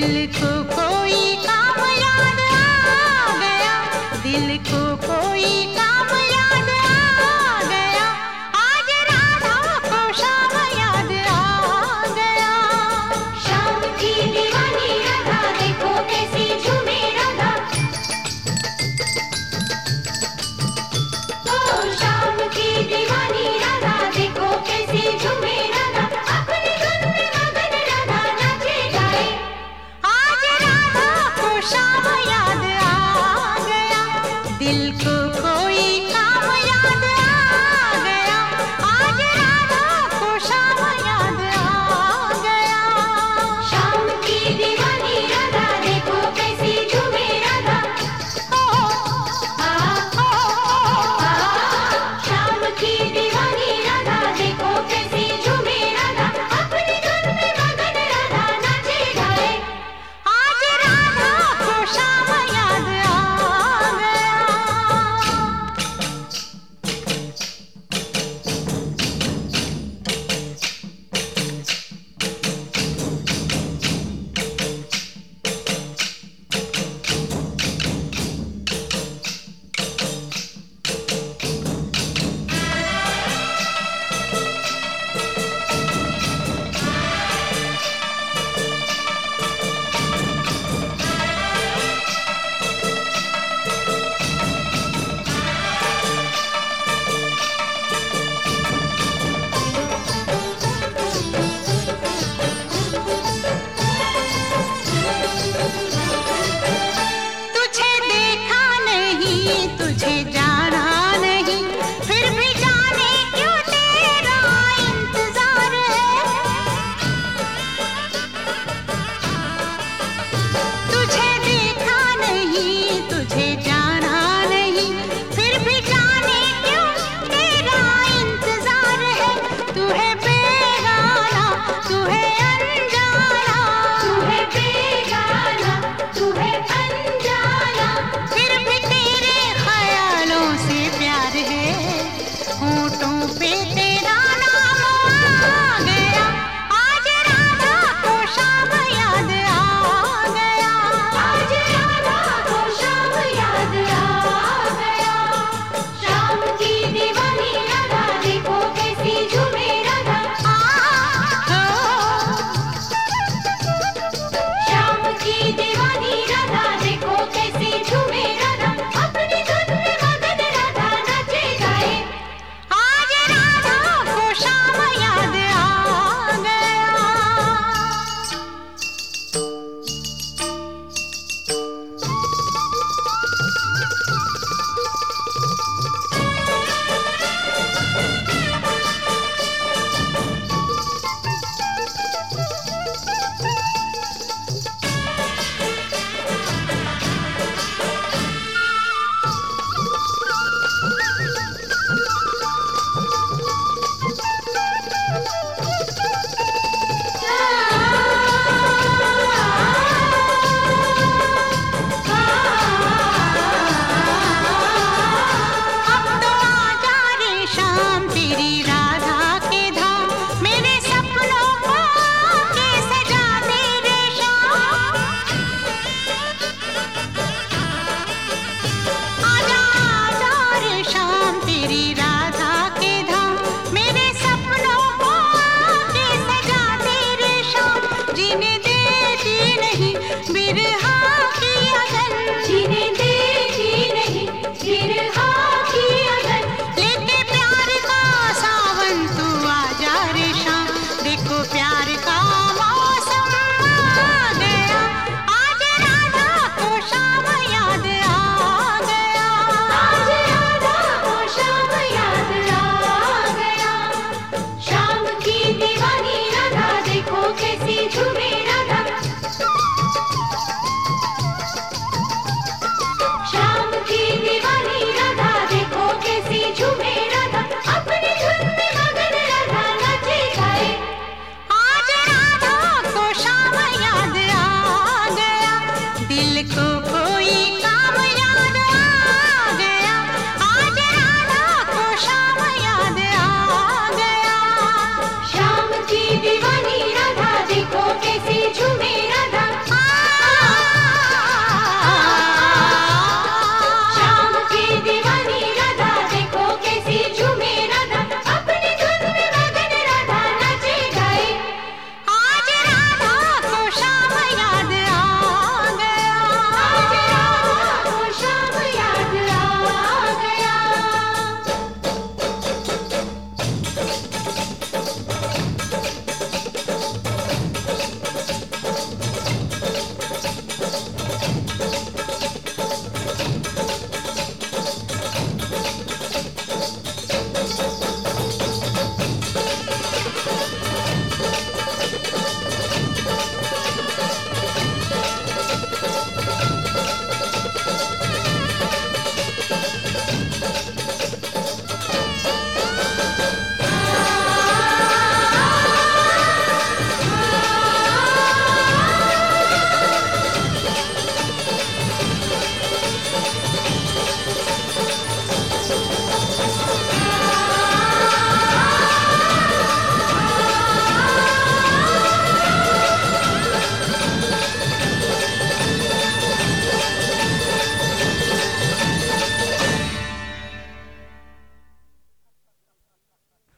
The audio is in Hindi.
दिल को कोई काम याद आ गया, दिल को कोई काम याद आ गया, आज राधा को शाम याद आ गया। शाम की दीवानी राधा, देखो कैसी झूमे राधा। ओ शाम की दीवानी राधा, देखो कैसी झूमे राधा। अपनी धुन में मगन राधा नाचे गाए, आज राधा को शाम याद आ गया, दिल को कोई काम याद आ गया, आज राधा को शाम याद आ गया। शाम की दीवानी राधा, देखो कैसी झूमे राधा। शाम की दीवानी राधा, देखो कैसी झूमे राधा। अपनी धुन में मगन राधा नाचे गाए, आज राधा को शाम याद आ गया। तुझे देखा नहीं, तुझे जाना नहीं, फिर भी जाने क्यों तेरा इंतजार है। तुझे देखा नहीं, तुझे जाना नहीं, फिर भी जाने क्यों तेरा इंतजार है। तू है बेगाना, तू है अनजाना, तू है बेगाना, तू है अनजाना। फिर भी तेरे ख्यालों से प्यार है, होठों पे तेरा नाम आ गया, आज राधा को शाम याद आ गया। आज राधा को शाम याद आ गया। शाम की दीवानी राधा, देखो कैसी झूमे राधा। शाम की दीवानी राधा, देखो कैसी झूमे राधा। अपनी धुन में मगन राधा नाचे गाए, आज राधा को शाम याद आ गया। अब तो आजा रे शाम तेरी राधा के धाम, मेरे सपनों को आके सजा दे रे शाम। आजा आजा रे शाम तेरी राधा के धाम, मेरे सपनों को आके सजा दे रे शाम। जीने देती नहीं बिरहा